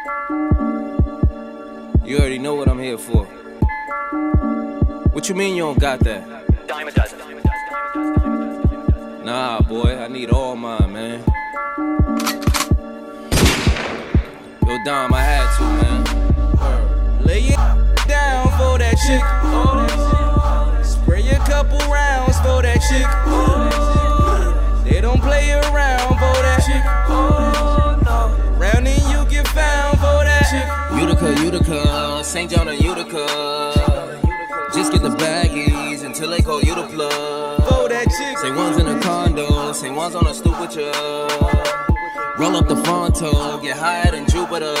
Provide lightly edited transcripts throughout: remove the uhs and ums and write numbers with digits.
You already know what I'm here for. What you mean you don't got that? Dime a dozen. Nah, boy, I need all mine, man. Yo, Dom, I had to, man. Lay it down for that chick. Spray a couple rounds for that chick. They don't play around for that chick. Round and you get found for that chick. Utica, St. John and Utica. Just get the baggies until they call you the plug. For that chick. Say one's in a condo, say one's on a stoop with ya. Roll up the Fronto, get higher than Jupiter.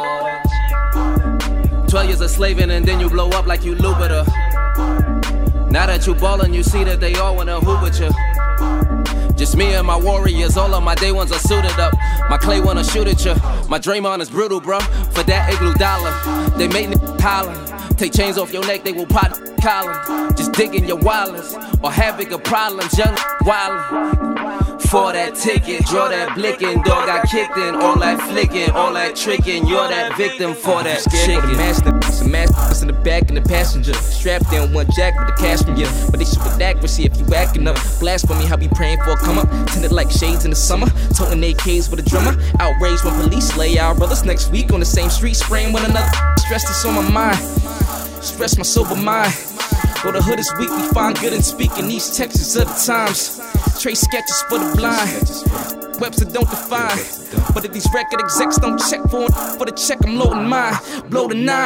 12 years of slaving and then you blow up like you Lupiter. Now that you ballin', you see that they all wanna hoop with you. Just me and my warriors, all of my day ones are suited up. My Clay wanna shoot at ya. My Draymond is brutal, bruh. For that igloo dollar, they make niggas holler. Take chains off your neck, they will pop collar. Just dig in your wallets or have bigger problems, young wildin'. For that ticket, draw that blickin', dog got kicked in. All that flicking, all that tricking, you're that victim for that chicken. Some mask in the back and the passenger. Strapped in one jack with the cash from you. But they shoot with accuracy if you acting up. Blasphemy, how we praying for a come up. Tinted like shades in the summer. Toting AKs with a drummer. Outraged when police lay our brothers next week on the same street, spraying one another. Stress that's on my mind. Stress my sober mind. Though the hood is weak, we find good in speaking these texts of the times. Trace sketches for the blind. Webster don't define. But if these record execs don't check for the check, I'm loading mine. Blow the 9.